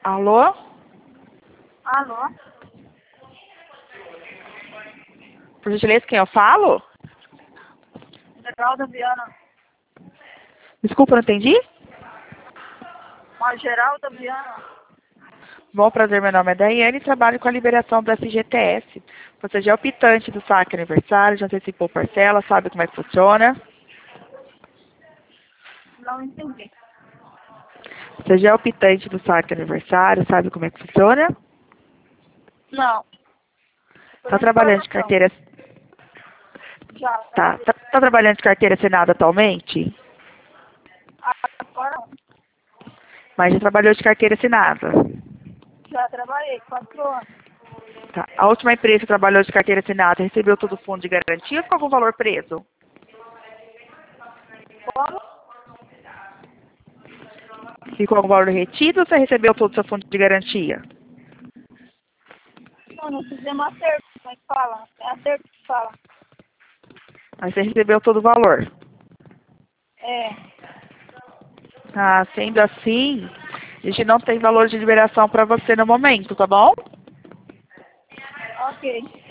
Alô? Alô? Por gentileza, quem eu falo? Geralda Viana. Desculpa, não entendi? Mas Geralda Viana. Bom, prazer, meu nome é Daiane e trabalho com a liberação do FGTS. Você já é optante do saque aniversário, já antecipou parcela, sabe como é que funciona? Não entendi. Você já é optante do saque aniversário, sabe como é que funciona? Não. Está trabalhando de carteira... Já. Tá trabalhando de carteira assinada atualmente? Agora não. Mas já trabalhou de carteira assinada. Já trabalhei 4 anos. Tá. A última empresa que trabalhou de carteira assinada recebeu todo o fundo de garantia ou ficou com o valor preso? Como? Ficou com o valor retido ou você recebeu todo o seu fundo de garantia? Não fizemos acerto. Como é que fala? É acerto que fala. Mas você recebeu todo o valor. É. Ah, sendo assim, a gente não tem valor de liberação para você no momento, tá bom? Ok.